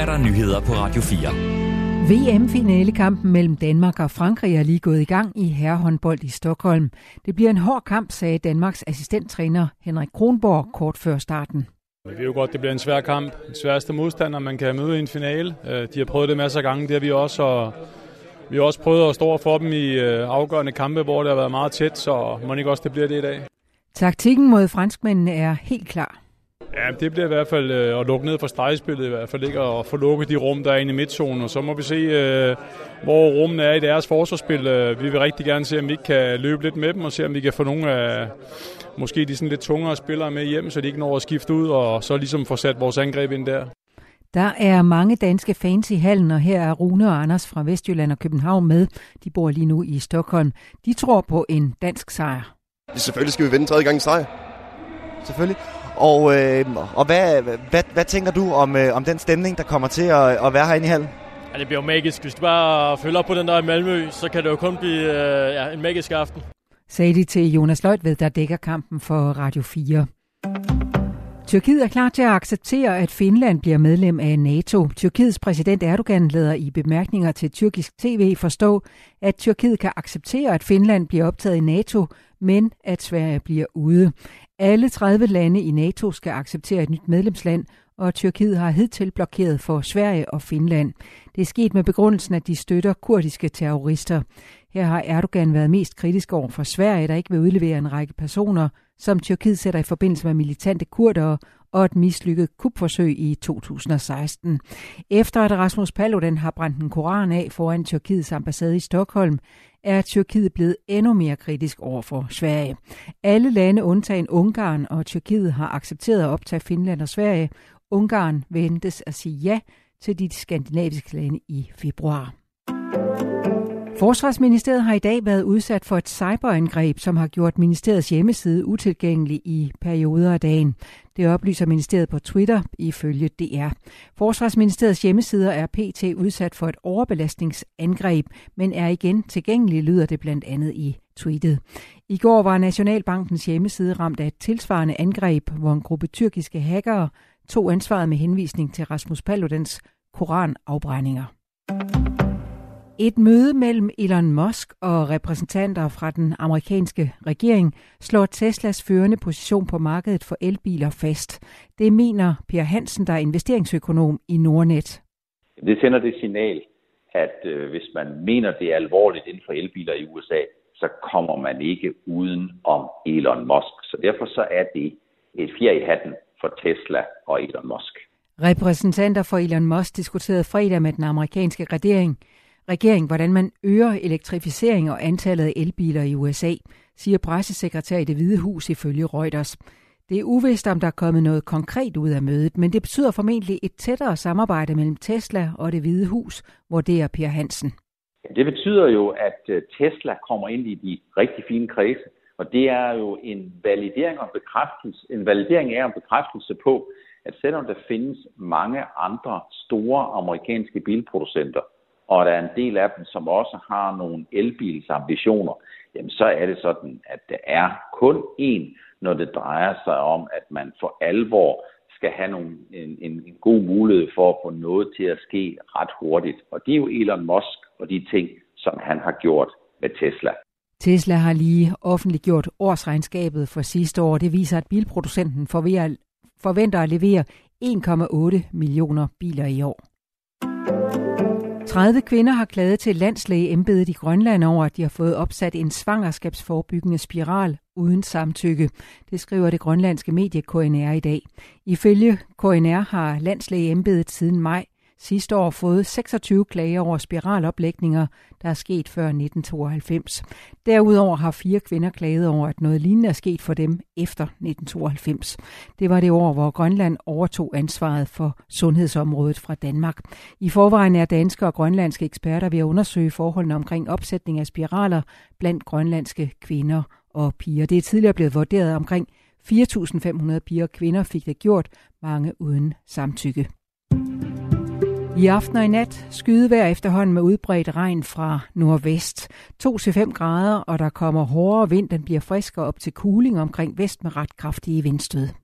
er der nyheder på Radio 4. VM-finalekampen mellem Danmark og Frankrig er lige gået i gang i herrehåndbold i Stockholm. Det bliver en hård kamp, sagde Danmarks assistenttræner Henrik Kronborg kort før starten. Vi ved jo godt, det bliver en svær kamp. Den sværeste modstander, man kan møde i en finale. De har prøvet det masser af gange, det har vi også. Og vi har også prøvet at stå for dem i afgørende kampe, hvor det har været meget tæt, så må ikke også det bliver det i dag. Taktikken mod franskmændene er helt klar. Ja, det bliver i hvert fald at lukke ned for stregspillet, i hvert fald ikke at få lukket de rum, der er inde i midtzonen. Og så må vi se, hvor rummene er i deres forsvarsspil. Vi vil rigtig gerne se, om vi ikke kan løbe lidt med dem, og se, om vi kan få nogle af måske de sådan lidt tungere spillere med hjem, så de ikke når at skifte ud, og så ligesom få sat vores angreb ind der. Der er mange danske fans i hallen, og her er Rune og Anders fra Vestjylland og København med. De bor lige nu i Stockholm. De tror på en dansk sejr. Selvfølgelig skal vi vinde 3. gang i streg. Selvfølgelig. Og hvad tænker du om den stemning, der kommer til at være herinde i hallen? Ja, det bliver jo magisk. Hvis du bare følger op på den der i Malmø, så kan det jo kun blive en magisk aften. Sagde de til Jonas Løjtved, der dækker kampen for Radio 4. Tyrkiet er klar til at acceptere, at Finland bliver medlem af NATO. Tyrkiets præsident Erdogan lader i bemærkninger til tyrkisk tv forstå, at Tyrkiet kan acceptere, at Finland bliver optaget i NATO, men at Sverige bliver ude. Alle 30 lande i NATO skal acceptere et nyt medlemsland, og Tyrkiet har hidtil blokeret for Sverige og Finland. Det er sket med begrundelsen, at de støtter kurdiske terrorister. Her har Erdogan været mest kritisk over for Sverige, der ikke vil udlevere en række personer, som Tyrkiet sætter i forbindelse med militante kurdere og et mislykket kupforsøg i 2016. Efter at Rasmus Paludan har brændt en koran af foran Tyrkiets ambassade i Stockholm, er Tyrkiet blevet endnu mere kritisk over for Sverige. Alle lande undtagen Ungarn og Tyrkiet har accepteret at optage Finland og Sverige. Ungarn ventes at sige ja til de skandinaviske lande i februar. Forsvarsministeriet har i dag været udsat for et cyberangreb, som har gjort ministeriets hjemmeside utilgængelig i perioder af dagen. Det oplyser ministeriet på Twitter ifølge DR. Forsvarsministeriets hjemmesider er pt. Udsat for et overbelastningsangreb, men er igen tilgængelig, lyder det blandt andet i tweetet. I går var Nationalbankens hjemmeside ramt af et tilsvarende angreb, hvor en gruppe tyrkiske hackere tog ansvaret med henvisning til Rasmus Paludans koranafbrændinger. Et møde mellem Elon Musk og repræsentanter fra den amerikanske regering slår Teslas førende position på markedet for elbiler fast. Det mener Per Hansen, der er investeringsøkonom i Nordnet. Det sender det signal, at hvis man mener, det er alvorligt inden for elbiler i USA, så kommer man ikke uden om Elon Musk. Så derfor så er det et fjer i hatten for Tesla og Elon Musk. Repræsentanter for Elon Musk diskuterede fredag med den amerikanske regering, hvordan man øger elektrificering og antallet af elbiler i USA, siger pressesekretær i Det Hvide Hus ifølge Reuters. Det er uvist, om der er kommet noget konkret ud af mødet, men det betyder formentlig et tættere samarbejde mellem Tesla og Det Hvide Hus, vurderer Per Hansen. Det betyder jo, at Tesla kommer ind i de rigtig fine kredse, og det er jo en validering og bekræftelse. En validering er en bekræftelse på, at selvom der findes mange andre store amerikanske bilproducenter, og der er en del af dem, som også har nogle elbilsambitioner, jamen så er det sådan, at der er kun én, når det drejer sig om, at man for alvor skal have en god mulighed for at få noget til at ske ret hurtigt. Og det er jo Elon Musk og de ting, som han har gjort med Tesla. Tesla har lige offentliggjort årsregnskabet for sidste år. Det viser, at bilproducenten forventer at levere 1,8 millioner biler i år. 30 kvinder har klaget til landslægeembedet i Grønland over, at de har fået opsat en svangerskabsforebyggende spiral uden samtykke. Det skriver det grønlandske medie KNR i dag. Ifølge KNR har landslægeembedet siden maj sidste år fået 26 klager over spiraloplægninger, der er sket før 1992. Derudover har 4 kvinder klaget over, at noget lignende er sket for dem efter 1992. Det var det år, hvor Grønland overtog ansvaret for sundhedsområdet fra Danmark. I forvejen er danske og grønlandske eksperter ved at undersøge forholdene omkring opsætning af spiraler blandt grønlandske kvinder og piger. Det er tidligere blevet vurderet, omkring 4.500 piger og kvinder fik det gjort, mange uden samtykke. I aften og i nat skydevejr efterhånden med udbredt regn fra nordvest. 2-5 grader, og der kommer hårdere vind. Den bliver friskere op til kuling omkring vest med ret kraftige vindstød.